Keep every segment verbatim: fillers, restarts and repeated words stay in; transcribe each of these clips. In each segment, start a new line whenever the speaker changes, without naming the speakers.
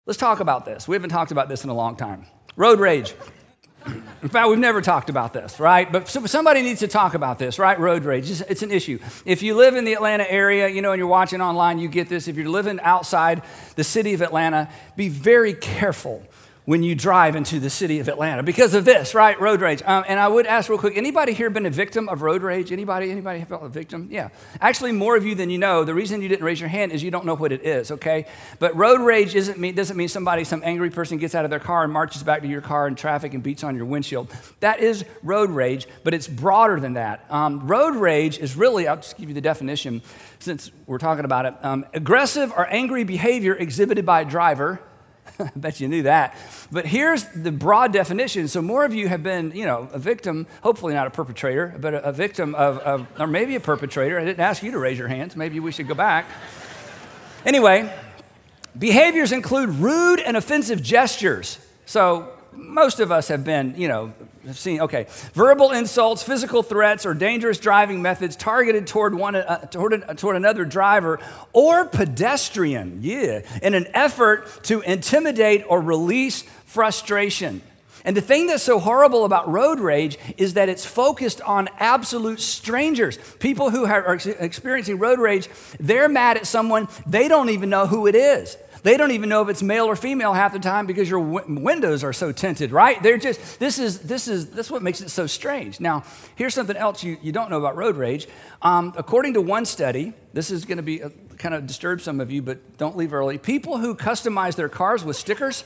Let's talk about this. We haven't talked about this in a long time. Road rage. In fact, we've never talked about this, right? But somebody needs to talk about this, right? Road rage, it's an issue. If you live in the Atlanta area, you know, and you're watching online, you get this. If you're living outside the city of Atlanta, be very careful when you drive into the city of Atlanta because of this, right? Road rage. Um, and I would ask real quick, anybody here been a victim of road rage? Anybody? Anybody felt a victim? Yeah. Actually, more of you than you know. The reason you didn't raise your hand is you don't know what it is, okay? But road rage isn't mean, doesn't mean somebody, some angry person gets out of their car and marches back to your car in traffic and beats on your windshield. That is road rage, but it's broader than that. Um, road rage is really, I'll just give you the definition since we're talking about it, um, aggressive or angry behavior exhibited by a driver. I bet you knew that. But here's the broad definition. So more of you have been, you know, a victim, hopefully not a perpetrator, but a, a victim of, of, or maybe a perpetrator. I didn't ask you to raise your hands. Maybe we should go back. Anyway, behaviors include rude and offensive gestures. So most of us have been, you know, have seen, okay, verbal insults, physical threats, or dangerous driving methods targeted toward one uh, toward, toward another driver or pedestrian, yeah, in an effort to intimidate or release frustration. And the thing that's so horrible about road rage is that it's focused on absolute strangers. People who are experiencing road rage, they're mad at someone, they don't even know who it is. They don't even know if it's male or female half the time because your w- windows are so tinted, right? They're just, this is, this is, this is what makes it so strange. Now, here's something else you, you don't know about road rage. Um, according to one study, this is going to be, a, kind of disturb some of you, but don't leave early. People who customize their cars with stickers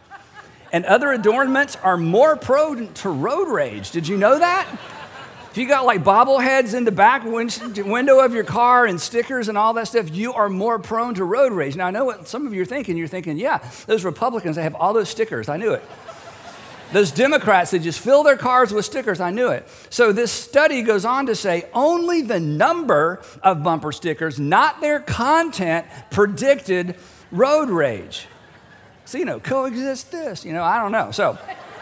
and other adornments are more prone to road rage. Did you know that? If you got like bobbleheads in the back win- window of your car and stickers and all that stuff, you are more prone to road rage. Now, I know what some of you are thinking. You're thinking, yeah, those Republicans, they have all those stickers. I knew it. Those Democrats, they just fill their cars with stickers. I knew it. So this study goes on to say only the number of bumper stickers, not their content, predicted road rage. So, you know, coexist this, you know, I don't know. So...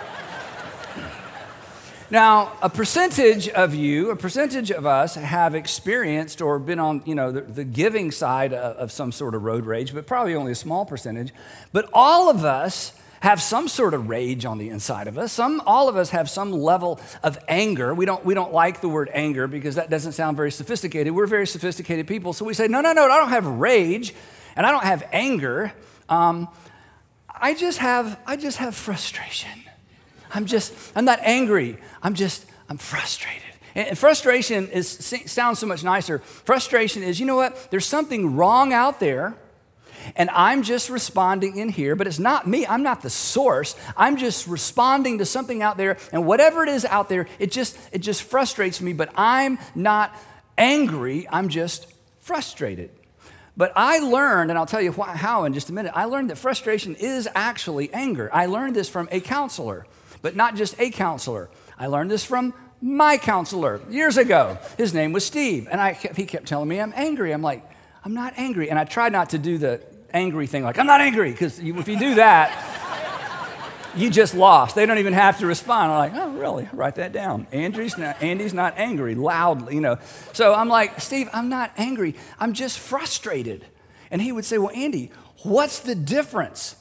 Now, a percentage of you, a percentage of us have experienced or been on, you know, the, the giving side of, of some sort of road rage, but probably only a small percentage. But all of us have some sort of rage on the inside of us. Some, all of us have some level of anger. We don't, we don't like the word anger because that doesn't sound very sophisticated. We're very sophisticated people. So we say, no, no, no, I don't have rage and I don't have anger. Um, I just have, I just have frustration. I'm just, I'm not angry. I'm just, I'm frustrated. And frustration is sounds so much nicer. Frustration is, you know what? There's something wrong out there, and I'm just responding in here, but it's not me. I'm not the source. I'm just responding to something out there, and whatever it is out there, it just, it just frustrates me, but I'm not angry. I'm just frustrated. But I learned, and I'll tell you why, how in just a minute, I learned that frustration is actually anger. I learned this from a counselor. But not just a counselor. I learned this from my counselor years ago. His name was Steve. And I kept, he kept telling me I'm angry. I'm like, I'm not angry. And I tried not to do the angry thing, like, I'm not angry. Because if you do that, you just lost. They don't even have to respond. I'm like, oh, really? Write that down. Andy's not, Andy's not angry, loudly, you know. So I'm like, Steve, I'm not angry. I'm just frustrated. And he would say, well, Andy, what's the difference?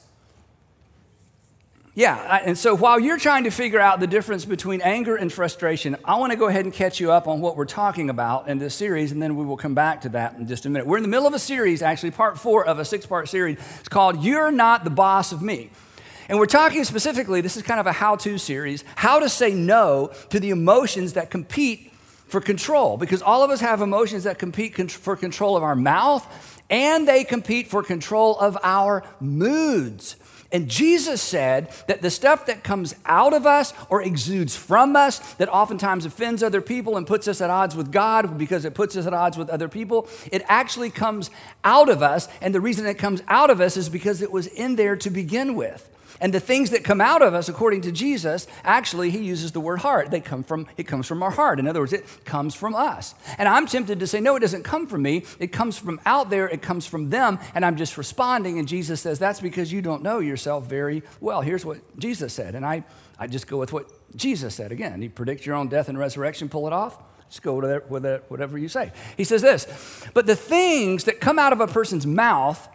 Yeah, and so while you're trying to figure out the difference between anger and frustration, I want to go ahead and catch you up on what we're talking about in this series, and then we will come back to that in just a minute. We're in the middle of a series, actually, part four of a six-part series. It's called You're Not the Boss of Me. And we're talking specifically, this is kind of a how-to series, how to say no to the emotions that compete for control. Because all of us have emotions that compete con- for control of our mouth, and they compete for control of our moods. And Jesus said that the stuff that comes out of us or exudes from us that oftentimes offends other people and puts us at odds with God because it puts us at odds with other people, it actually comes out of us. And the reason it comes out of us is because it was in there to begin with. And the things that come out of us, according to Jesus, actually, he uses the word heart. They come from, it comes from our heart. In other words, it comes from us. And I'm tempted to say, no, it doesn't come from me. It comes from out there. It comes from them. And I'm just responding. And Jesus says, that's because you don't know yourself very well. Here's what Jesus said. And I, I just go with what Jesus said. Again, you predict your own death and resurrection, pull it off. Just go with, it, with it, whatever you say. He says this, but the things that come out of a person's mouth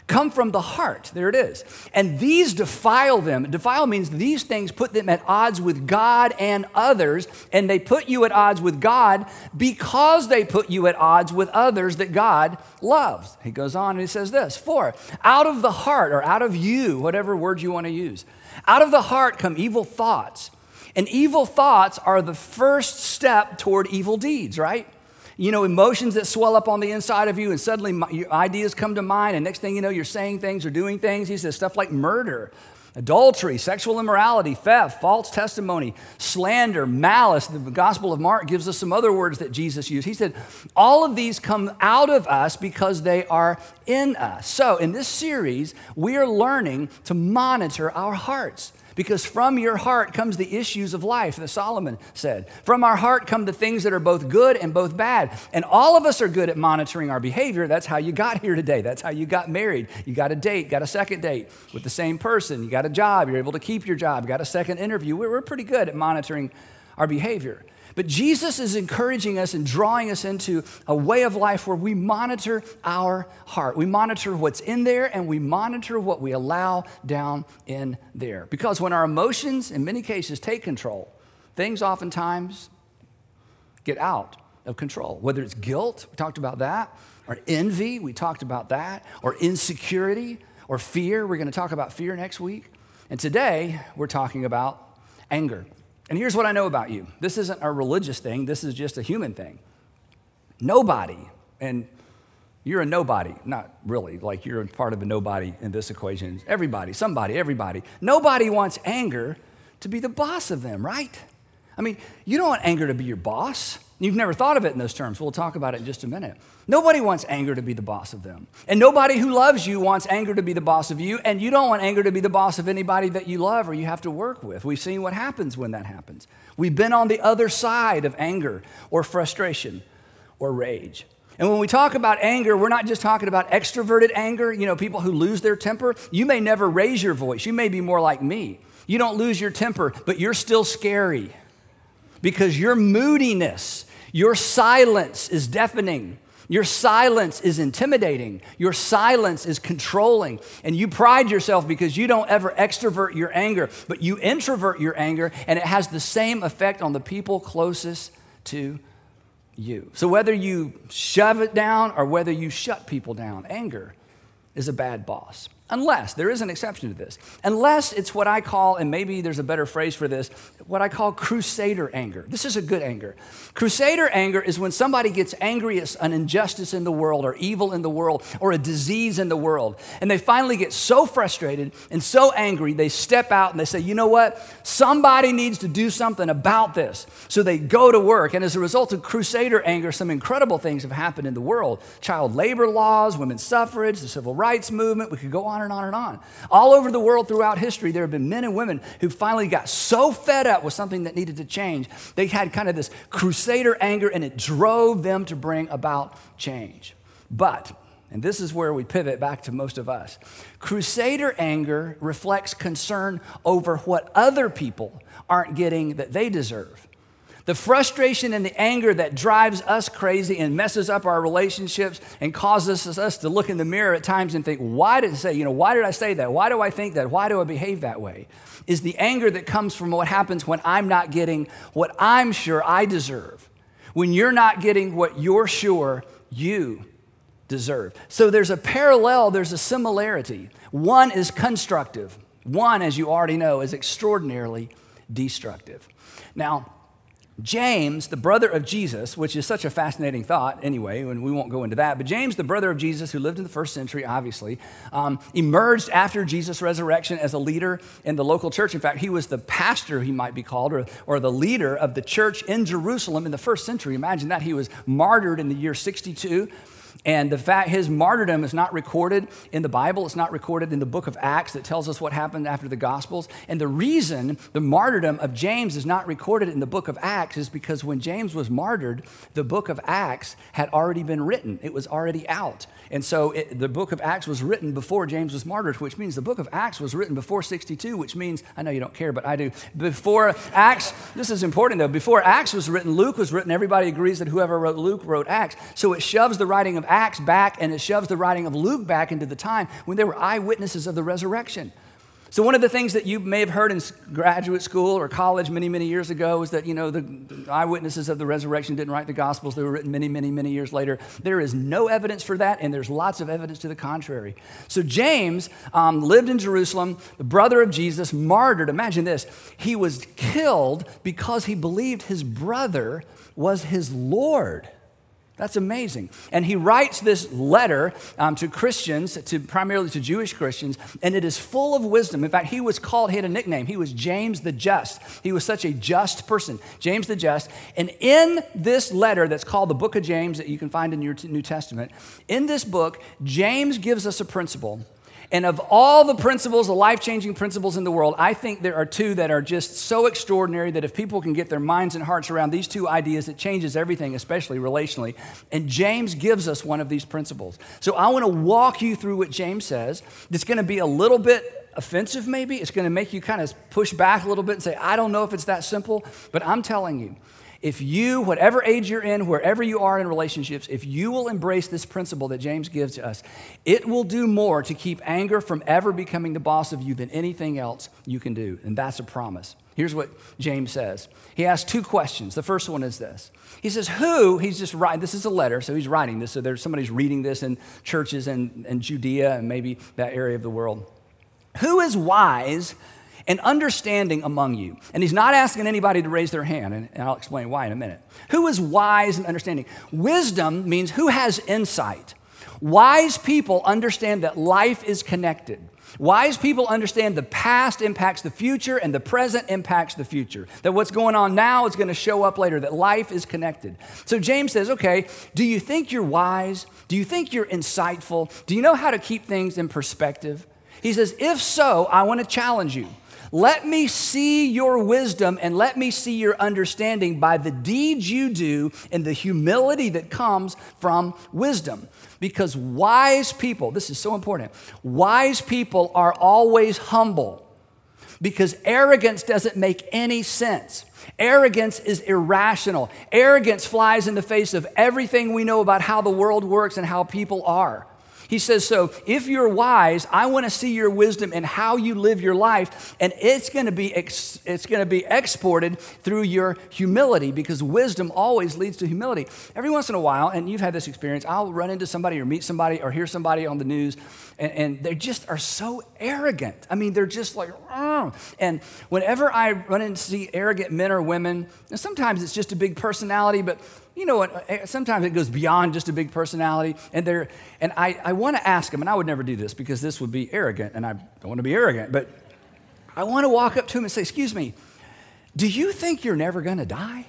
come from the heart. There it is. And these defile them. Defile means these things put them at odds with God and others, and they put you at odds with God because they put you at odds with others that God loves. He goes on and he says this, for out of the heart, or out of you, whatever word you want to use, out of the heart come evil thoughts. And evil thoughts are the first step toward evil deeds, right? You know, emotions that swell up on the inside of you, and suddenly your ideas come to mind, and next thing you know, you're saying things or doing things. He says stuff like murder, adultery, sexual immorality, theft, false testimony, slander, malice. The Gospel of Mark gives us some other words that Jesus used. He said, all of these come out of us because they are in us. So in this series, we are learning to monitor our hearts. Because from your heart comes the issues of life, that Solomon said. From our heart come the things that are both good and both bad. And all of us are good at monitoring our behavior. That's how you got here today. That's how you got married. You got a date, got a second date with the same person. You got a job. You're able to keep your job. You got a second interview. We're, we're pretty good at monitoring our behavior. But Jesus is encouraging us and drawing us into a way of life where we monitor our heart. We monitor what's in there, and we monitor what we allow down in there. Because when our emotions, in many cases, take control, things oftentimes get out of control. Whether it's guilt, we talked about that, or envy, we talked about that, or insecurity, or fear. We're going to talk about fear next week. And today, we're talking about anger. And here's what I know about you. This isn't a religious thing. This is just a human thing. Nobody, and you're a nobody, not really, like you're part of a nobody in this equation. Everybody, somebody, everybody. Nobody wants anger to be the boss of them, right? I mean, you don't want anger to be your boss. You've never thought of it in those terms. We'll talk about it in just a minute. Nobody wants anger to be the boss of them. And nobody who loves you wants anger to be the boss of you, and you don't want anger to be the boss of anybody that you love or you have to work with. We've seen what happens when that happens. We've been on the other side of anger or frustration or rage. And when we talk about anger, we're not just talking about extroverted anger, you know, people who lose their temper. You may never raise your voice. You may be more like me. You don't lose your temper, but you're still scary because your moodiness, your silence is deafening. Your silence is intimidating. Your silence is controlling. And you pride yourself because you don't ever extrovert your anger, but you introvert your anger, and it has the same effect on the people closest to you. So whether you shove it down or whether you shut people down, anger is a bad boss. Unless, there is an exception to this, unless it's what I call, and maybe there's a better phrase for this, what I call crusader anger. This is a good anger. Crusader anger is when somebody gets angry at an injustice in the world or evil in the world or a disease in the world, and they finally get so frustrated and so angry, they step out and they say, you know what, somebody needs to do something about this. So they go to work, and as a result of crusader anger, some incredible things have happened in the world. Child labor laws, women's suffrage, the civil rights movement, we could go on and on and on. All over the world throughout history, there have been men and women who finally got so fed up with something that needed to change, they had kind of this crusader anger, and it drove them to bring about change. But, and this is where we pivot back to most of us, crusader anger reflects concern over what other people aren't getting that they deserve. The frustration and the anger that drives us crazy and messes up our relationships and causes us to look in the mirror at times and think, why did I say, you know, why did I say that? Why do I think that? Why do I behave that way? Is the anger that comes from what happens when I'm not getting what I'm sure I deserve. When you're not getting what you're sure you deserve. So there's a parallel, there's a similarity. One is constructive. One, as you already know, is extraordinarily destructive. Now, James, the brother of Jesus, which is such a fascinating thought anyway, and we won't go into that, but James, the brother of Jesus, who lived in the first century, obviously, um, emerged after Jesus' resurrection as a leader in the local church. In fact, he was the pastor, he might be called, or, or the leader of the church in Jerusalem in the first century. Imagine that. He was martyred in the year sixty-two. And the fact his martyrdom is not recorded in the Bible. It's not recorded in the book of Acts that tells us what happened after the Gospels. And the reason the martyrdom of James is not recorded in the book of Acts is because when James was martyred, the book of Acts had already been written. It was already out. And so it, the book of Acts was written before James was martyred, which means the book of Acts was written before sixty-two, which means, I know you don't care, but I do. Before Acts, this is important though, before Acts was written, Luke was written. Everybody agrees that whoever wrote Luke wrote Acts. So it shoves the writing of Acts back, and it shoves the writing of Luke back into the time when they were eyewitnesses of the resurrection. So one of the things that you may have heard in graduate school or college many, many years ago is that, you know, the eyewitnesses of the resurrection didn't write the Gospels. They were written many, many, many years later. There is no evidence for that, and there's lots of evidence to the contrary. So James um, lived in Jerusalem, the brother of Jesus, martyred. Imagine this. He was killed because he believed his brother was his Lord. That's amazing. And he writes this letter um, to Christians, to primarily to Jewish Christians, and it is full of wisdom. In fact, he was called, he had a nickname. He was James the Just. He was such a just person, James the Just. And in this letter that's called the Book of James that you can find in your New Testament, in this book, James gives us a principle. And of all the principles, the life-changing principles in the world, I think there are two that are just so extraordinary that if people can get their minds and hearts around these two ideas, it changes everything, especially relationally. And James gives us one of these principles. So I want to walk you through what James says. It's going to be a little bit offensive maybe. It's going to make you kind of push back a little bit and say, I don't know if it's that simple, but I'm telling you, if you, whatever age you're in, wherever you are in relationships, if you will embrace this principle that James gives to us, it will do more to keep anger from ever becoming the boss of you than anything else you can do. And that's a promise. Here's what James says. He asks two questions. The first one is this. He says, who, he's just writing, this is a letter, so he's writing this. So there's somebody's reading this in churches in, in Judea and maybe that area of the world. Who is wise and understanding among you? And he's not asking anybody to raise their hand, and, and I'll explain why in a minute. Who is wise and understanding? Wisdom means who has insight. Wise people understand that life is connected. Wise people understand the past impacts the future and the present impacts the future. That what's going on now is going to show up later, that life is connected. So James says, okay, do you think you're wise? Do you think you're insightful? Do you know how to keep things in perspective? He says, if so, I want to challenge you. Let me see your wisdom and let me see your understanding by the deeds you do and the humility that comes from wisdom. Because wise people, this is so important, wise people are always humble because arrogance doesn't make any sense. Arrogance is irrational. Arrogance flies in the face of everything we know about how the world works and how people are. He says, so if you're wise, I want to see your wisdom and how you live your life, and it's going to be ex- it's going to be exported through your humility because wisdom always leads to humility. Every once in a while, and you've had this experience, I'll run into somebody or meet somebody or hear somebody on the news, and, and they just are so arrogant. I mean, they're just like, Argh. And whenever I run into see arrogant men or women, and sometimes it's just a big personality, but you know what, sometimes it goes beyond just a big personality, and they're, and I, I want to ask them, and I would never do this because this would be arrogant, and I don't want to be arrogant, but I want to walk up to them and say, excuse me, do you think you're never going to die?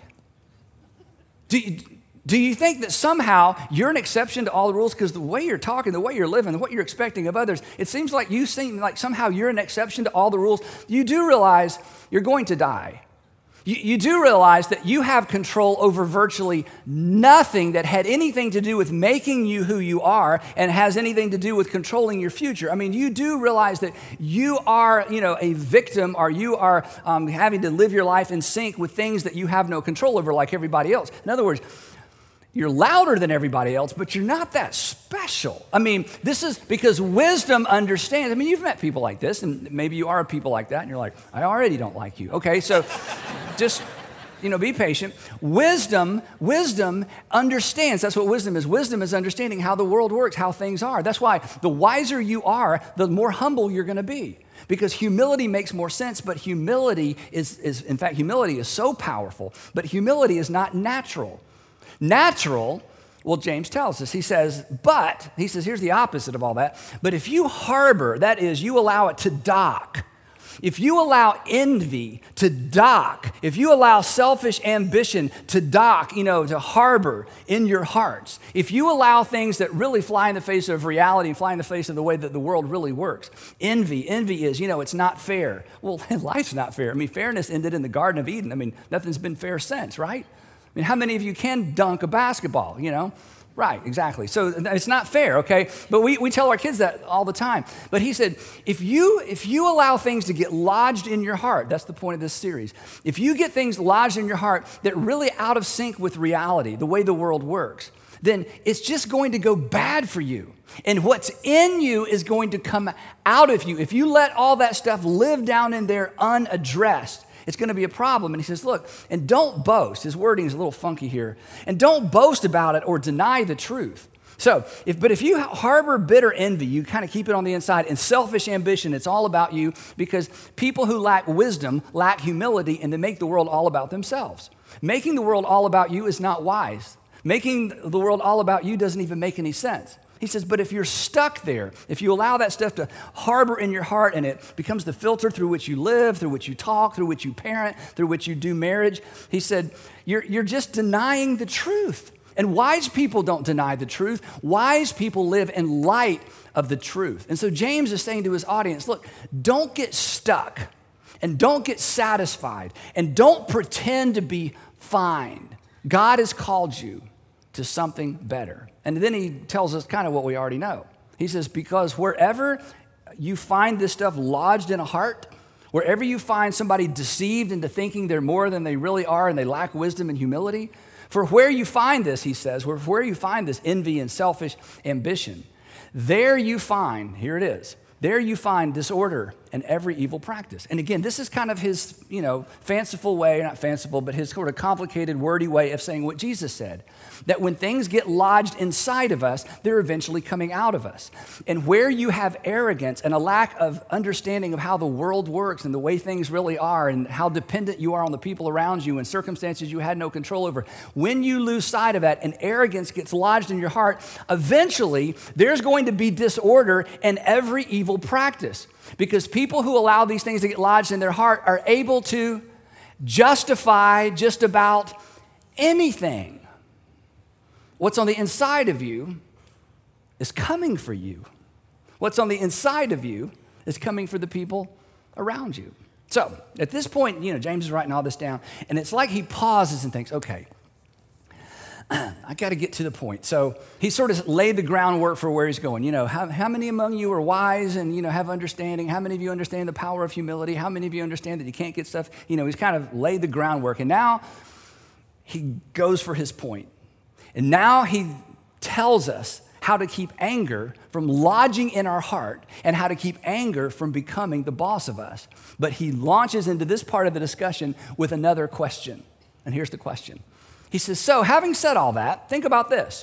Do you, do you think that somehow you're an exception to all the rules because the way you're talking, the way you're living, what you're expecting of others, it seems like you seem like somehow you're an exception to all the rules. You do realize you're going to die. You, you do realize that you have control over virtually nothing that had anything to do with making you who you are and has anything to do with controlling your future. I mean, you do realize that you are, you know, a victim, or you are um, having to live your life in sync with things that you have no control over like everybody else. In other words, you're louder than everybody else, but you're not that special. I mean, this is because wisdom understands. I mean, you've met people like this, and maybe you are people like that, and you're like, I already don't like you. Okay, so just, you know, be patient. Wisdom, wisdom understands. That's what wisdom is. Wisdom is understanding how the world works, how things are. That's why the wiser you are, the more humble you're going to be. Because humility makes more sense, but humility is, is, in fact, humility is so powerful, but humility is not natural. Natural, well, James tells us, he says, but, he says, here's the opposite of all that. But if you harbor, that is, you allow it to dock, if you allow envy to dock, if you allow selfish ambition to dock, you know, to harbor in your hearts, if you allow things that really fly in the face of reality and fly in the face of the way that the world really works, envy, envy is, you know, it's not fair. Well, life's not fair. I mean, fairness ended in the Garden of Eden. I mean, nothing's been fair since, right? I mean, how many of you can dunk a basketball, you know? Right, exactly. So it's not fair, okay? But we, we tell our kids that all the time. But he said, if you, if you allow things to get lodged in your heart, that's the point of this series. If you get things lodged in your heart that are really out of sync with reality, the way the world works, then it's just going to go bad for you. And what's in you is going to come out of you. If you let all that stuff live down in there unaddressed, it's going to be a problem. And he says, look, and don't boast. His wording is a little funky here. And don't boast about it or deny the truth. So, if, but if you harbor bitter envy, you kind of keep it on the inside, and selfish ambition, it's all about you, because people who lack wisdom lack humility, and they make the world all about themselves. Making the world all about you is not wise. Making the world all about you doesn't even make any sense. He says, but if you're stuck there, if you allow that stuff to harbor in your heart and it becomes the filter through which you live, through which you talk, through which you parent, through which you do marriage, he said, you're, you're just denying the truth. And wise people don't deny the truth. Wise people live in light of the truth. And so James is saying to his audience, look, don't get stuck and don't get satisfied and don't pretend to be fine. God has called you to something better. And then he tells us kind of what we already know. He says, because wherever you find this stuff lodged in a heart, wherever you find somebody deceived into thinking they're more than they really are and they lack wisdom and humility, for where you find this, he says, where, where you find this envy and selfish ambition, there you find, here it is, there you find disorder and every evil practice. And again, this is kind of his, you know, fanciful way, not fanciful, but his sort of complicated, wordy way of saying what Jesus said, that when things get lodged inside of us, they're eventually coming out of us. And where you have arrogance and a lack of understanding of how the world works and the way things really are and how dependent you are on the people around you and circumstances you had no control over, when you lose sight of that and arrogance gets lodged in your heart, eventually there's going to be disorder and every evil practice. Because people who allow these things to get lodged in their heart are able to justify just about anything. What's on the inside of you is coming for you. What's on the inside of you is coming for the people around you. So at this point, you know, James is writing all this down, and it's like he pauses and thinks, okay, I got to get to the point. So he sort of laid the groundwork for where he's going. You know, how, how many among you are wise and, you know, have understanding? How many of you understand the power of humility? How many of you understand that you can't get stuff? You know, he's kind of laid the groundwork. And now he goes for his point. And now he tells us how to keep anger from lodging in our heart and how to keep anger from becoming the boss of us. But he launches into this part of the discussion with another question. And here's the question. He says, so having said all that, think about this.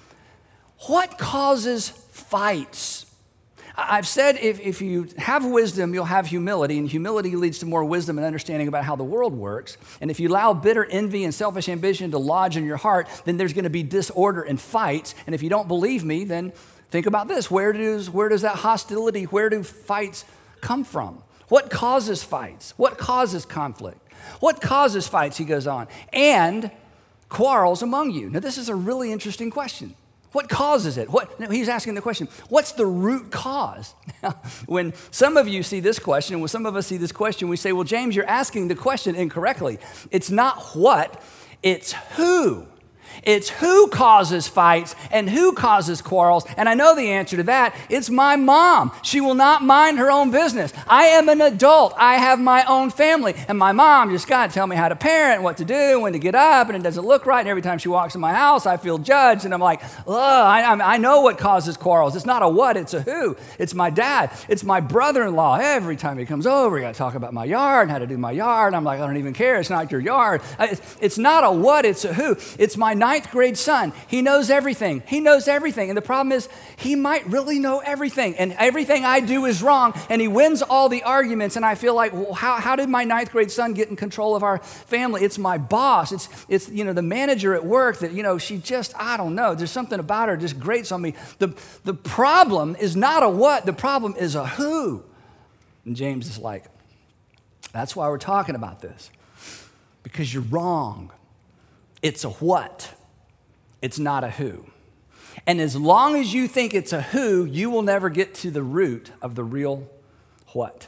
What causes fights? I've said if, if you have wisdom, you'll have humility, and humility leads to more wisdom and understanding about how the world works. And if you allow bitter envy and selfish ambition to lodge in your heart, then there's going to be disorder and fights. And if you don't believe me, then think about this. Where does, where does that hostility, where do fights come from? What causes fights? What causes conflict? What causes fights, he goes on, and quarrels among you? Now, this is a really interesting question. What causes it? What, no, he's asking the question, what's the root cause? Now, when some of you see this question, when some of us see this question, we say, well, James, you're asking the question incorrectly. It's not what, it's who. It's who causes fights and who causes quarrels. And I know the answer to that. It's my mom. She will not mind her own business. I am an adult. I have my own family. And my mom just got to tell me how to parent, what to do, when to get up, and it doesn't look right. And every time she walks in my house, I feel judged. And I'm like, ugh, I, I know what causes quarrels. It's not a what, it's a who. It's my dad. It's my brother-in-law. Every time he comes over, you got to talk about my yard and how to do my yard. And I'm like, I don't even care. It's not your yard. It's not a what, it's a who. It's my ninth grade son. He knows everything. He knows everything. And the problem is he might really know everything. And everything I do is wrong. And he wins all the arguments. And I feel like, well, how, how did my ninth grade son get in control of our family? It's my boss. It's, it's, you know, the manager at work that, you know, she just, I don't know. There's something about her just grates on me. The, the problem is not a what. The problem is a who. And James is like, that's why we're talking about this. Because you're wrong. It's a what. It's not a who. And as long as you think it's a who, you will never get to the root of the real what.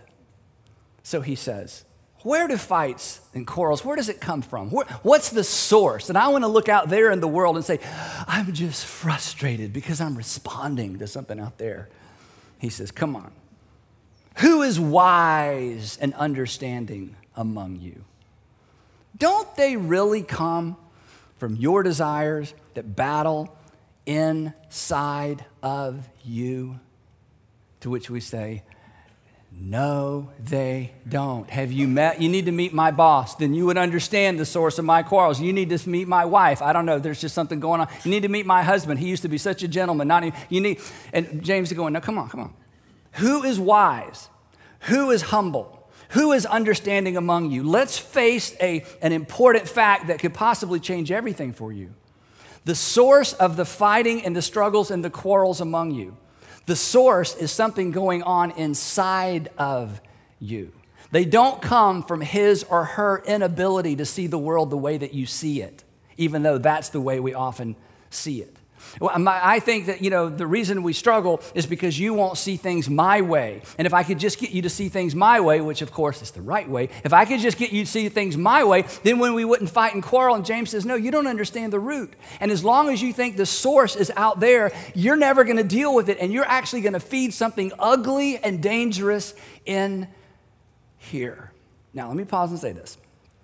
So he says, where do fights and quarrels, where does it come from? Where, what's the source? And I want to look out there in the world and say, I'm just frustrated because I'm responding to something out there. He says, come on. Who is wise and understanding among you? Don't they really come from your desires that battle inside of you? To which we say, no, they don't. Have you met? You need to meet my boss. Then you would understand the source of my quarrels. You need to meet my wife. I don't know. There's just something going on. You need to meet my husband. He used to be such a gentleman. Not even, you need. And James is going, no, come on, come on. Who is wise? Who is humble? Who is understanding among you? Let's face a, an important fact that could possibly change everything for you. The source of the fighting and the struggles and the quarrels among you. The source is something going on inside of you. They don't come from his or her inability to see the world the way that you see it, even though that's the way we often see it. Well, I think that, you know, the reason we struggle is because you won't see things my way. And if I could just get you to see things my way, which of course is the right way, if I could just get you to see things my way, then when we wouldn't fight and quarrel, and James says, no, you don't understand the root. And as long as you think the source is out there, you're never going to deal with it, and you're actually going to feed something ugly and dangerous in here. Now, let me pause and say this.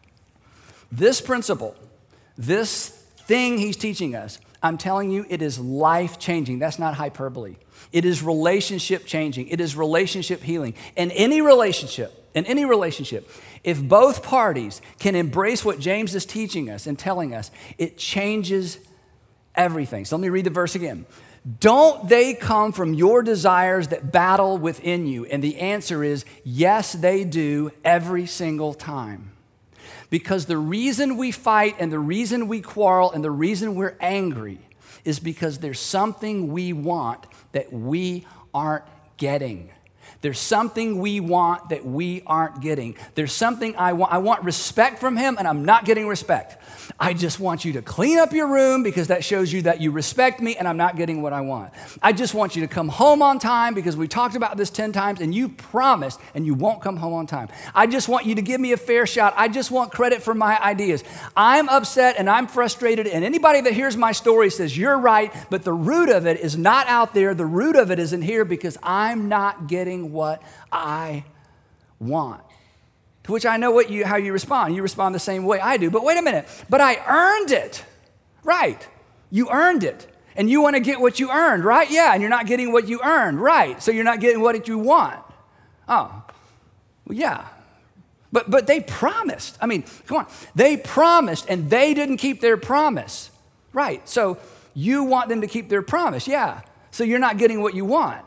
This principle, this thing he's teaching us, I'm telling you, it is life-changing. That's not hyperbole. It is relationship-changing. It is relationship healing. In any relationship, in any relationship, if both parties can embrace what James is teaching us and telling us, it changes everything. So let me read the verse again. Don't they come from your desires that battle within you? And the answer is, yes, they do every single time. Because the reason we fight and the reason we quarrel and the reason we're angry is because there's something we want that we aren't getting. There's something we want that we aren't getting. There's something I want. I want respect from him, and I'm not getting respect. I just want you to clean up your room because that shows you that you respect me, and I'm not getting what I want. I just want you to come home on time because we talked about this ten times, and you promised, and you won't come home on time. I just want you to give me a fair shot. I just want credit for my ideas. I'm upset, and I'm frustrated, and anybody that hears my story says, you're right, but the root of it is not out there. The root of it is in here because I'm not getting what I want. To which I know what you, how you respond. You respond the same way I do. But wait a minute. But I earned it. Right. You earned it. And you want to get what you earned, right? Yeah, and you're not getting what you earned, right? So you're not getting what you want. Oh, well, yeah. But but they promised. I mean, come on. They promised, and they didn't keep their promise. Right. So you want them to keep their promise. Yeah. So you're not getting what you want.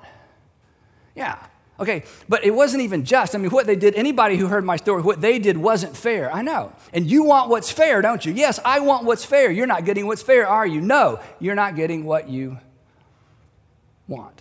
Yeah. Okay, but it wasn't even just. I mean, what they did, anybody who heard my story, what they did wasn't fair. I know. And you want what's fair, don't you? Yes, I want what's fair. You're not getting what's fair, are you? No, you're not getting what you want.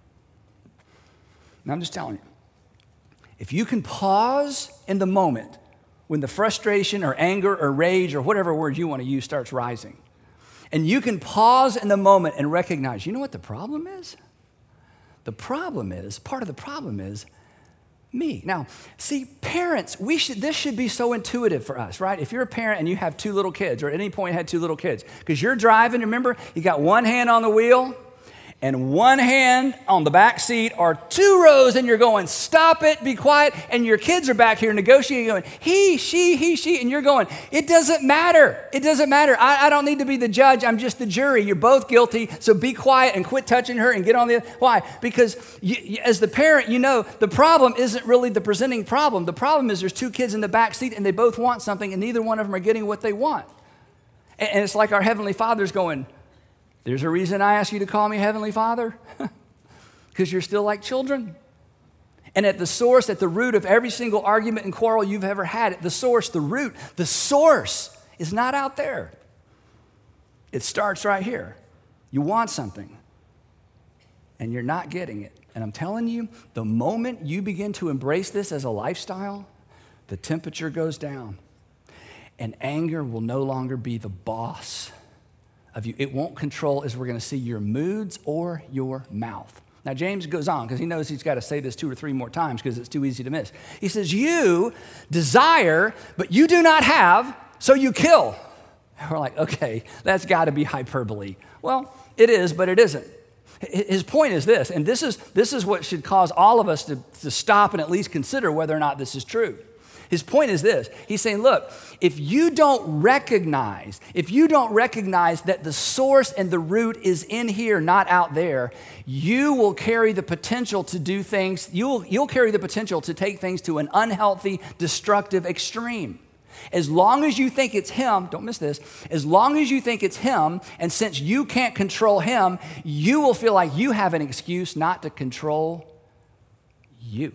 Now, I'm just telling you, if you can pause in the moment when the frustration or anger or rage or whatever word you want to use starts rising, and you can pause in the moment and recognize, you know what the problem is? The problem is, part of the problem is me. Now, see, parents, we should. This should be so intuitive for us, right? If you're a parent and you have two little kids, or at any point had two little kids, because you're driving, remember, you got one hand on the wheel and one hand on the back seat, or two rows, and you're going, stop it, be quiet, and your kids are back here negotiating, going, he, she, he, she, and you're going, it doesn't matter. It doesn't matter. I, I don't need to be the judge. I'm just the jury. You're both guilty, so be quiet and quit touching her and get on the, why? Because you, you, as the parent, you know, the problem isn't really the presenting problem. The problem is there's two kids in the back seat, and they both want something, and neither one of them are getting what they want. And, and it's like our Heavenly Father's going, there's a reason I ask you to call me Heavenly Father, because you're still like children. And at the source, at the root of every single argument and quarrel you've ever had, at the source, the root, the source is not out there. It starts right here. You want something, and you're not getting it. And I'm telling you, the moment you begin to embrace this as a lifestyle, the temperature goes down, and anger will no longer be the boss of you. It won't control, as we're going to see, your moods or your mouth. Now, James goes on because he knows he's got to say this two or three more times because it's too easy to miss. He says, you desire, but you do not have, so you kill. And we're like, okay, that's got to be hyperbole. Well, it is, but it isn't. His point is this, and this is, this is what should cause all of us to, to stop and at least consider whether or not this is true. His point is this. He's saying, look, if you don't recognize, if you don't recognize that the source and the root is in here, not out there, you will carry the potential to do things, you'll, you'll carry the potential to take things to an unhealthy, destructive extreme. As long as you think it's him, don't miss this, as long as you think it's him, and since you can't control him, you will feel like you have an excuse not to control you.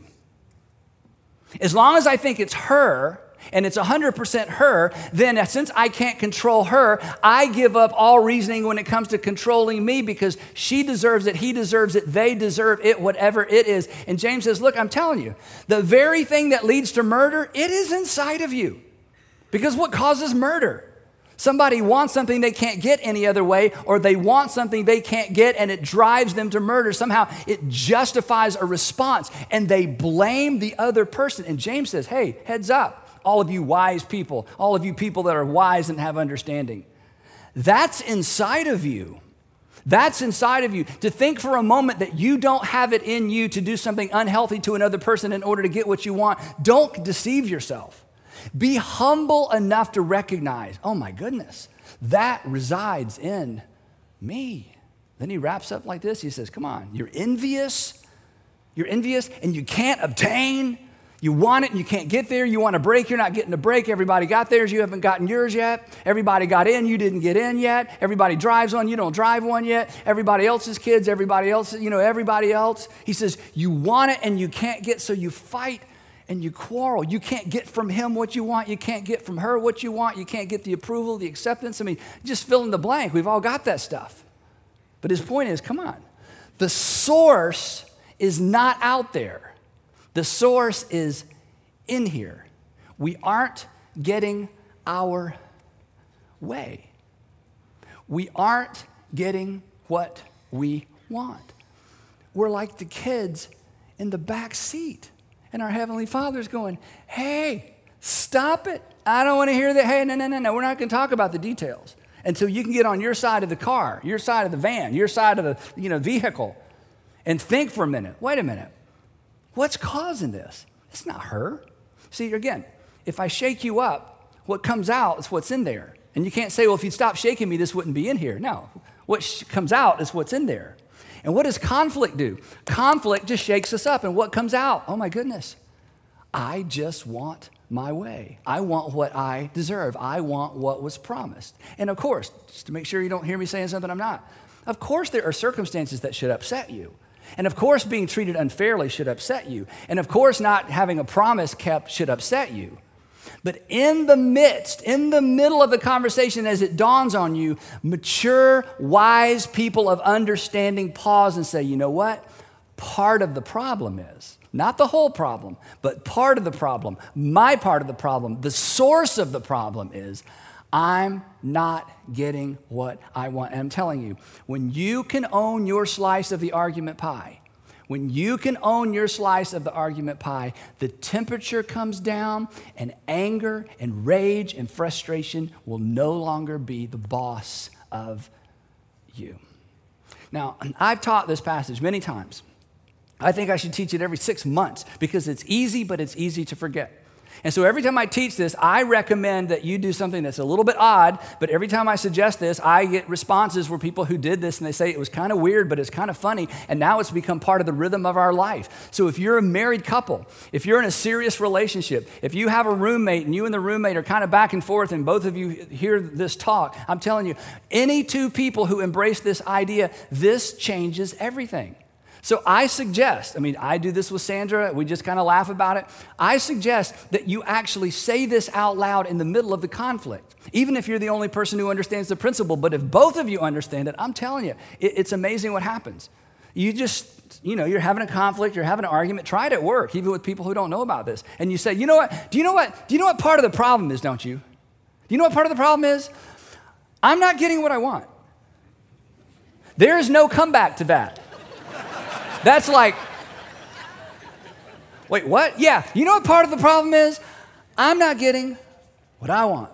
As long as I think it's her, and it's one hundred percent her, then since I can't control her, I give up all reasoning when it comes to controlling me because she deserves it, he deserves it, they deserve it, whatever it is. And James says, look, I'm telling you, the very thing that leads to murder, it is inside of you. Because what causes murder? Somebody wants something they can't get any other way, or they want something they can't get and it drives them to murder. Somehow it justifies a response and they blame the other person. And James says, hey, heads up, all of you wise people, all of you people that are wise and have understanding. That's inside of you. That's inside of you. To think for a moment that you don't have it in you to do something unhealthy to another person in order to get what you want, don't deceive yourself. Be humble enough to recognize, oh my goodness, that resides in me. Then he wraps up like this. He says, come on, you're envious. You're envious and you can't obtain. You want it and you can't get there. You want a break, you're not getting a break. Everybody got theirs, you haven't gotten yours yet. Everybody got in, you didn't get in yet. Everybody drives one, you don't drive one yet. Everybody else's kids, everybody else, you know, everybody else. He says, you want it and you can't get, so you fight and you quarrel. You can't get from him what you want. You can't get from her what you want. You can't get the approval, the acceptance. I mean, just fill in the blank. We've all got that stuff. But his point is, come on. The source is not out there. The source is in here. We aren't getting our way. We aren't getting what we want. We're like the kids in the back seat. And our Heavenly Father's going, hey, stop it. I don't want to hear that. Hey, no, no, no, no. We're not going to talk about the details until you can get on your side of the car, your side of the van, your side of the you know, vehicle, and think for a minute. Wait a minute. What's causing this? It's not her. See, again, if I shake you up, what comes out is what's in there. And you can't say, well, if you'd stop shaking me, this wouldn't be in here. No. What sh- comes out is what's in there. And what does conflict do? Conflict just shakes us up. And what comes out? Oh, my goodness. I just want my way. I want what I deserve. I want what was promised. And of course, just to make sure you don't hear me saying something I'm not, of course there are circumstances that should upset you. And of course being treated unfairly should upset you. And of course not having a promise kept should upset you. But in the midst, in the middle of the conversation, as it dawns on you, mature, wise people of understanding pause and say, you know what? Part of the problem is, not the whole problem, but part of the problem, my part of the problem, the source of the problem is, I'm not getting what I want. And I'm telling you, when you can own your slice of the argument pie, when you can own your slice of the argument pie, the temperature comes down and anger and rage and frustration will no longer be the boss of you. Now, I've taught this passage many times. I think I should teach it every six months because it's easy, but it's easy to forget. And so every time I teach this, I recommend that you do something that's a little bit odd, but every time I suggest this, I get responses where people who did this and they say it was kind of weird, but it's kind of funny, and now it's become part of the rhythm of our life. So if you're a married couple, if you're in a serious relationship, if you have a roommate and you and the roommate are kind of back and forth and both of you hear this talk, I'm telling you, any two people who embrace this idea, this changes everything. So I suggest, I mean, I do this with Sandra, we just kind of laugh about it. I suggest that you actually say this out loud in the middle of the conflict, even if you're the only person who understands the principle. But if both of you understand it, I'm telling you, it, it's amazing what happens. You just, you know, you're having a conflict, you're having an argument, try it at work, even with people who don't know about this. And you say, you know what, do you know what, do you know what part of the problem is, don't you? Do you know what part of the problem is? I'm not getting what I want. There is no comeback to that. That's like, wait, what? Yeah, you know what part of the problem is? I'm not getting what I want.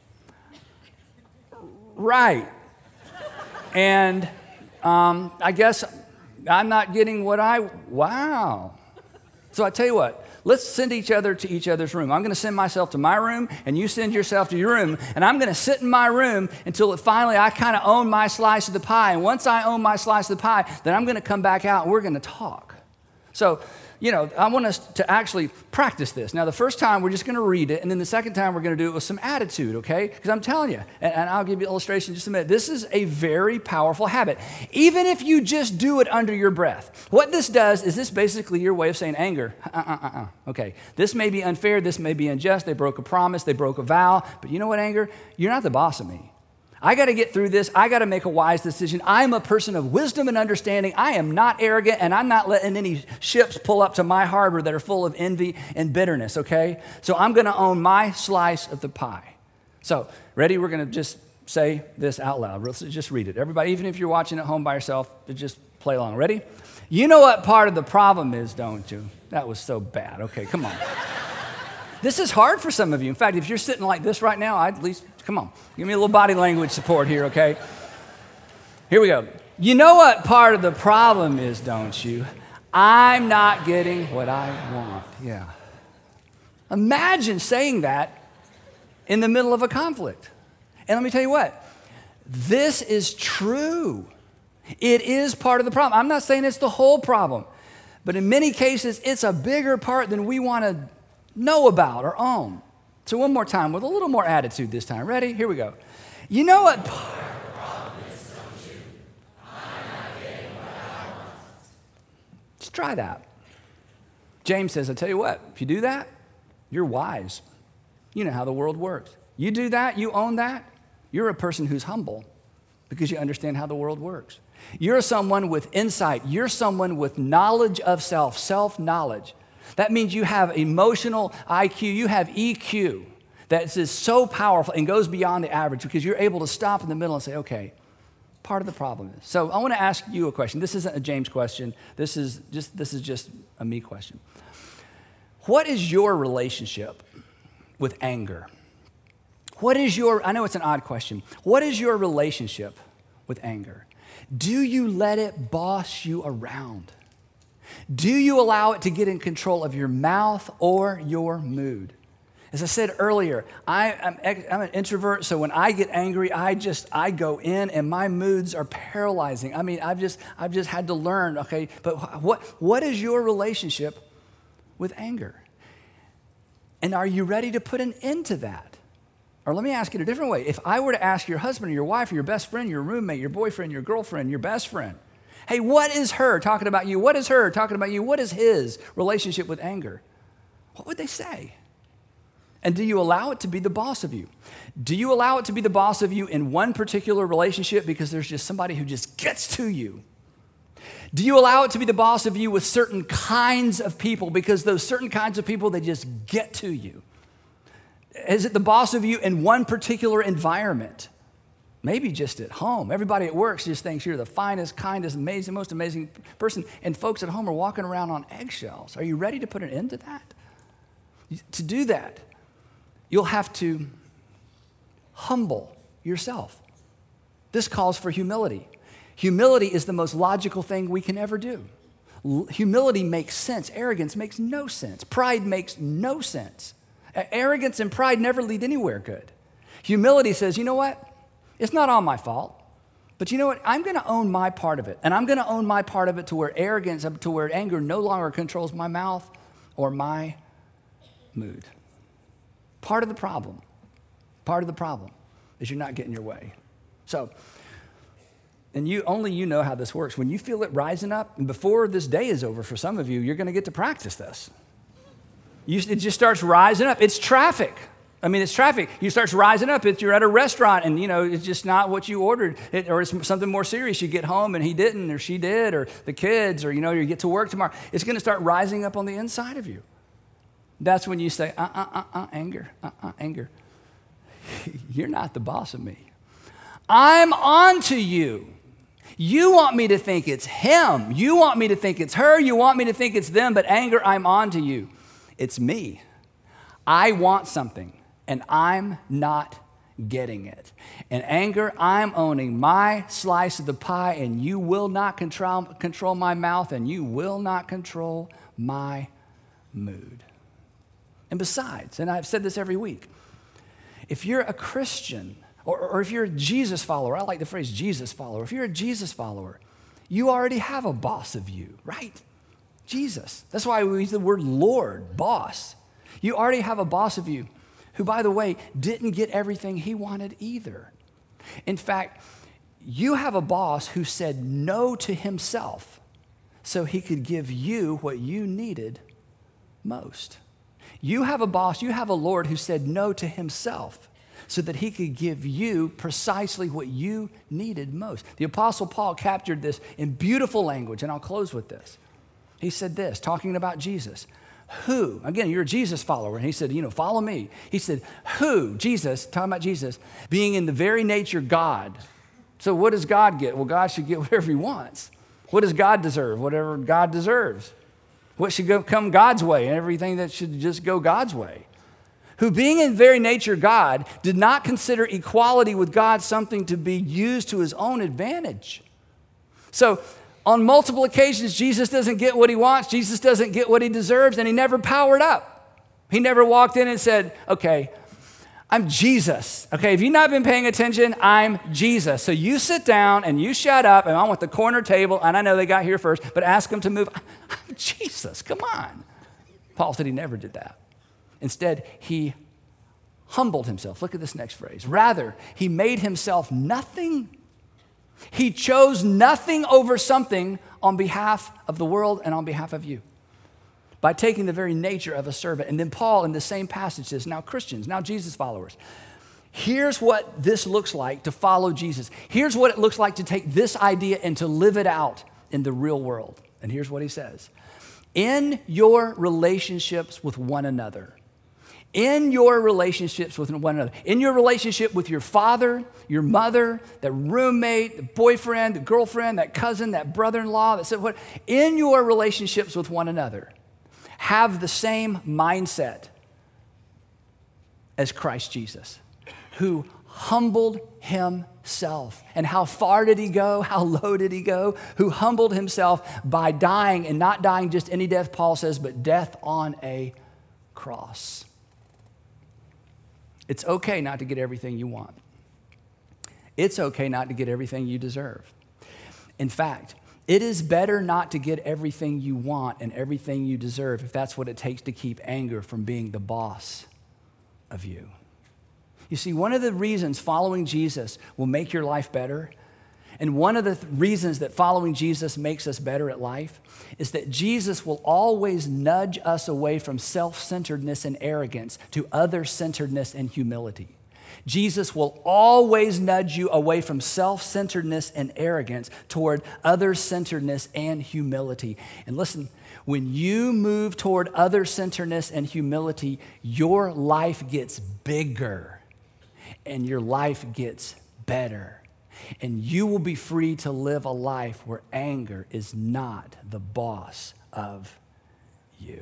Right. And um, I guess I'm not getting what I, wow. So I tell you what, let's send each other to each other's room. I'm going to send myself to my room, and you send yourself to your room, and I'm going to sit in my room until it finally I kind of own my slice of the pie. And once I own my slice of the pie, then I'm going to come back out, and we're going to talk. So, you know, I want us to actually practice this. Now, the first time, we're just going to read it, and then the second time, we're going to do it with some attitude, okay? Because I'm telling you, and, and I'll give you an illustration in just a minute, this is a very powerful habit. Even if you just do it under your breath. What this does is this basically your way of saying anger. Uh-uh-uh-uh. Okay, this may be unfair, this may be unjust, they broke a promise, they broke a vow, but you know what, anger? You're not the boss of me. I got to get through this. I got to make a wise decision. I'm a person of wisdom and understanding. I am not arrogant, and I'm not letting any ships pull up to my harbor that are full of envy and bitterness, okay? So I'm going to own my slice of the pie. So, ready? We're going to just say this out loud. Let's just read it. Everybody, even if you're watching at home by yourself, just play along. Ready? You know what part of the problem is, don't you? That was so bad. Okay, come on. This is hard for some of you. In fact, if you're sitting like this right now, I'd at least, come on, give me a little body language support here, okay? Here we go. You know what part of the problem is, don't you? I'm not getting what I want. Yeah. Imagine saying that in the middle of a conflict. And let me tell you what, this is true. It is part of the problem. I'm not saying it's the whole problem, but in many cases, it's a bigger part than we want to know about or own. So one more time with a little more attitude this time. Ready? Here we go. You know what? Let's try that. James says, I tell you what, if you do that, you're wise. You know how the world works. You do that, you own that, you're a person who's humble because you understand how the world works. You're someone with insight. You're someone with knowledge of self, self-knowledge. That means you have emotional I Q, you have E Q that is so powerful and goes beyond the average because you're able to stop in the middle and say, okay, part of the problem is. So I want to ask you a question. This isn't a James question. This is just this is just a me question. What is your relationship with anger? What is your, I know it's an odd question. What is your relationship with anger? Do you let it boss you around? Do you allow it to get in control of your mouth or your mood? As I said earlier, I, I'm, I'm an introvert, so when I get angry, I just, I go in and my moods are paralyzing. I mean, I've just, I've just had to learn, okay, but what, what is your relationship with anger? And are you ready to put an end to that? Or let me ask it a different way. If I were to ask your husband or your wife or your best friend, your roommate, your boyfriend, your girlfriend, your best friend, hey, what is her talking about you? What is her talking about you? What is his relationship with anger? What would they say? And do you allow it to be the boss of you? Do you allow it to be the boss of you in one particular relationship because there's just somebody who just gets to you? Do you allow it to be the boss of you with certain kinds of people because those certain kinds of people, they just get to you? Is it the boss of you in one particular environment? Maybe just at home. Everybody at work just thinks you're the finest, kindest, amazing, most amazing person, and folks at home are walking around on eggshells. Are you ready to put an end to that? To do that, you'll have to humble yourself. This calls for humility. Humility is the most logical thing we can ever do. Humility makes sense. Arrogance makes no sense. Pride makes no sense. Arrogance and pride never lead anywhere good. Humility says, you know what? It's not all my fault. But you know what? I'm going to own my part of it. And I'm going to own my part of it to where arrogance, to where anger no longer controls my mouth or my mood. Part of the problem, part of the problem is you're not getting your way. So, and you only you know how this works. When you feel it rising up, and before this day is over for some of you, you're going to get to practice this. You, it just starts rising up. It's traffic. I mean, it's traffic. You starts rising up. It's, you're at a restaurant, and, you know, it's just not what you ordered. It, or it's something more serious. You get home, and he didn't, or she did, or the kids, or, you know, you get to work tomorrow. It's going to start rising up on the inside of you. That's when you say, uh-uh, uh-uh, anger, uh-uh, anger. You're not the boss of me. I'm on to you. You want me to think it's him. You want me to think it's her. You want me to think it's them. But anger, I'm on to you. It's me. I want something, and I'm not getting it. And anger, I'm owning my slice of the pie, and you will not control, control my mouth, and you will not control my mood. And besides, and I've said this every week, if you're a Christian, or, or if you're a Jesus follower, I like the phrase Jesus follower. If you're a Jesus follower, you already have a boss of you, right? Jesus. That's why we use the word Lord, boss. You already have a boss of you who, by the way, didn't get everything he wanted either. In fact, you have a boss who said no to himself so he could give you what you needed most. You have a boss, you have a Lord who said no to himself so that he could give you precisely what you needed most. The Apostle Paul captured this in beautiful language, and I'll close with this. He said this, talking about Jesus. Who, again, you're a Jesus follower, and he said, you know, follow me. He said, who, Jesus, talking about Jesus, being in the very nature God. So what does God get? Well, God should get whatever he wants. What does God deserve? Whatever God deserves. What should go, come God's way, and everything that should just go God's way. Who, being in very nature God, did not consider equality with God something to be used to his own advantage. So, on multiple occasions, Jesus doesn't get what he wants. Jesus doesn't get what he deserves, and he never powered up. He never walked in and said, okay, I'm Jesus. Okay, if you've not been paying attention, I'm Jesus. So you sit down and you shut up, and I'm at the corner table, and I know they got here first, but ask them to move. I'm Jesus, come on. Paul said he never did that. Instead, he humbled himself. Look at this next phrase. Rather, he made himself nothing. He chose nothing over something on behalf of the world and on behalf of you by taking the very nature of a servant. And then Paul in the same passage says, now Christians, now Jesus followers, here's what this looks like to follow Jesus. Here's what it looks like to take this idea and to live it out in the real world. And here's what he says. In your relationships with one another, in your relationships with one another, in your relationship with your father, your mother, that roommate, the boyfriend, the girlfriend, that cousin, that brother-in-law, that said what, in your relationships with one another, have the same mindset as Christ Jesus, who humbled himself. And how far did he go? How low did he go? Who humbled himself by dying, and not dying just any death, Paul says, but death on a cross. It's okay not to get everything you want. It's okay not to get everything you deserve. In fact, it is better not to get everything you want and everything you deserve if that's what it takes to keep anger from being the boss of you. You see, one of the reasons following Jesus will make your life better, and one of the th- reasons that following Jesus makes us better at life, is that Jesus will always nudge us away from self-centeredness and arrogance to other-centeredness and humility. Jesus will always nudge you away from self-centeredness and arrogance toward other-centeredness and humility. And listen, when you move toward other-centeredness and humility, your life gets bigger and your life gets better. And you will be free to live a life where anger is not the boss of you.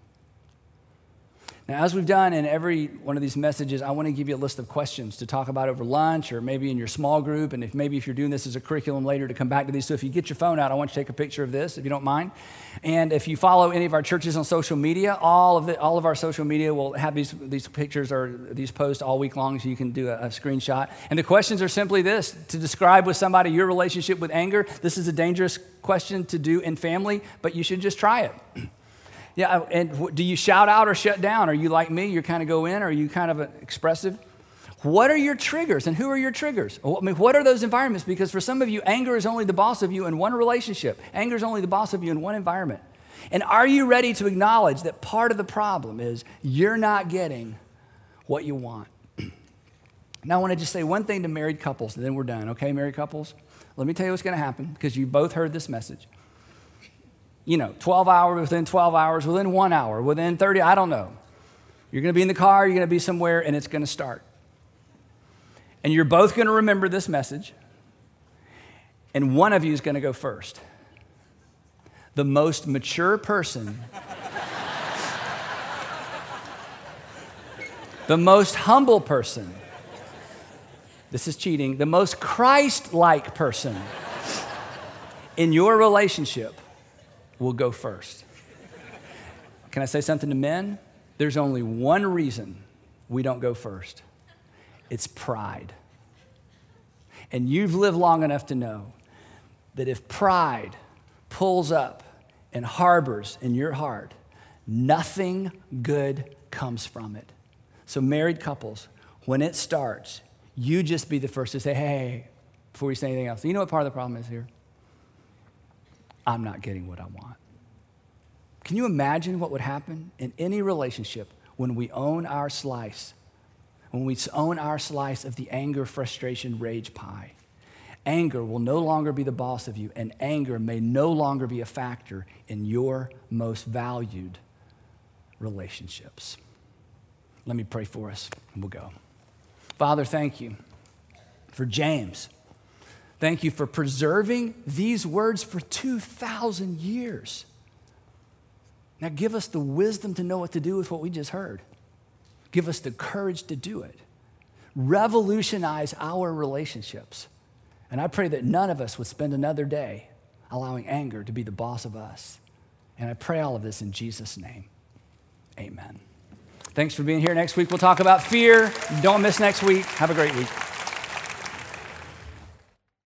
Now, as we've done in every one of these messages, I want to give you a list of questions to talk about over lunch or maybe in your small group, and if maybe if you're doing this as a curriculum later to come back to these. So if you get your phone out, I want you to take a picture of this, if you don't mind. And if you follow any of our churches on social media, all of the, all of our social media will have these, these pictures or these posts all week long, so you can do a, a screenshot. And the questions are simply this: to describe with somebody your relationship with anger. This is a dangerous question to do in family, but you should just try it. Yeah, and do you shout out or shut down? Are you like me? You kind of go in, or are you kind of expressive? What are your triggers, and who are your triggers? I mean, what are those environments? Because for some of you, anger is only the boss of you in one relationship. Anger is only the boss of you in one environment. And are you ready to acknowledge that part of the problem is you're not getting what you want? Now, I want to just say one thing to married couples, and then we're done. Okay, married couples? Let me tell you what's going to happen, because you both heard this message. You know, twelve hours, within twelve hours, within one hour, within thirty, I don't know. You're going to be in the car, you're going to be somewhere, and it's going to start. And you're both going to remember this message, and one of you is going to go first. The most mature person, the most humble person, this is cheating, the most Christ-like person in your relationship will go first. Can I say something to men? There's only one reason we don't go first. It's pride. And you've lived long enough to know that if pride pulls up and harbors in your heart, nothing good comes from it. So married couples, when it starts, you just be the first to say, hey, before you say anything else, you know what part of the problem is here? I'm not getting what I want. Can you imagine what would happen in any relationship when we own our slice, when we own our slice of the anger, frustration, rage pie? Anger will no longer be the boss of you, and anger may no longer be a factor in your most valued relationships. Let me pray for us, and we'll go. Father, thank you for James. Thank you for preserving these words for two thousand years. Now give us the wisdom to know what to do with what we just heard. Give us the courage to do it. Revolutionize our relationships. And I pray that none of us would spend another day allowing anger to be the boss of us. And I pray all of this in Jesus' name. Amen. Thanks for being here. Next week we'll talk about fear. Don't miss next week. Have a great week.